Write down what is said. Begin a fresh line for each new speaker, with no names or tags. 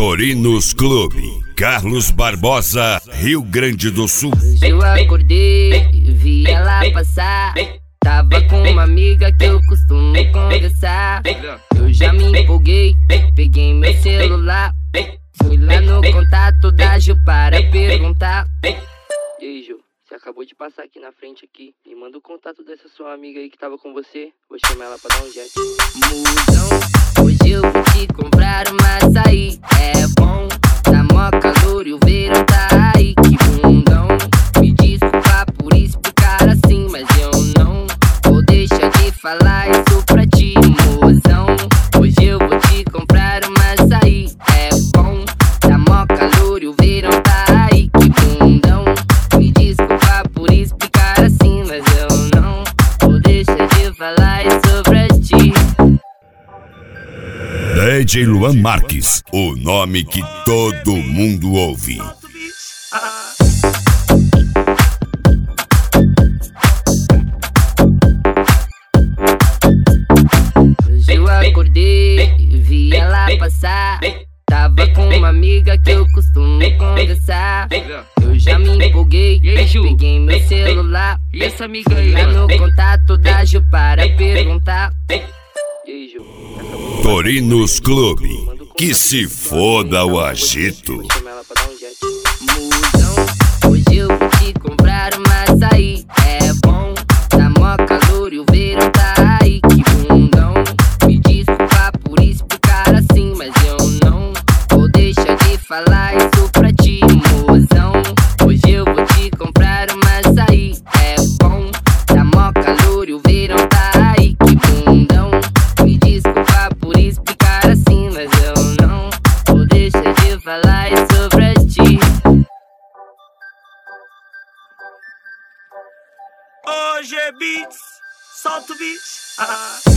Torinos Clube, Carlos Barbosa, Rio Grande do Sul.
Eu acordei, vi ela passar. Tava com uma amiga que eu costumo conversar. Eu já me empolguei, peguei meu celular. Fui lá no contato da Ju para perguntar. Ei, Ju, você acabou de passar aqui na frente aqui. Me manda o contato dessa sua amiga aí que tava com você. Vou chamar ela pra dar um jet. Musão, hoje eu vou te comprar uma açaí. É bom, tá mó calor e o verão tá aí. Que bundão, me desculpa por explicar assim, mas eu não vou deixar de falar isso pra ti, mozão. Hoje eu vou te comprar uma açaí. É bom, tá mó calor e o verão tá aí. Que bundão, me desculpa por explicar assim, mas eu não vou deixar de falar isso pra ti.
DJ Luan Marques, o nome que todo mundo ouve.
Hoje eu acordei, vi ela passar. Tava com uma amiga que eu costumo conversar. Eu já me empolguei, peguei meu celular.
E essa amiga aí,
lá no contato da Ju para perguntar. Ei, Ju,
Torinos Clube, que se foda o agito.
vou chamar ela pra dar um jet. Musão, hoje eu vou te comprar uma açaí. É bom, tá mó calor e o verão tá aí. Que bundão, me desculpa por explicar assim, mas eu não vou deixar de falar isso pra ti, mozão. Hoje eu vou te comprar uma açaí. É bom, tá mó calor e o verão tá aí. Que bundão, me desculpa por explicar assim, mas eu não vou deixar de falar isso pra ti.
Hoje é beats, solta o beat.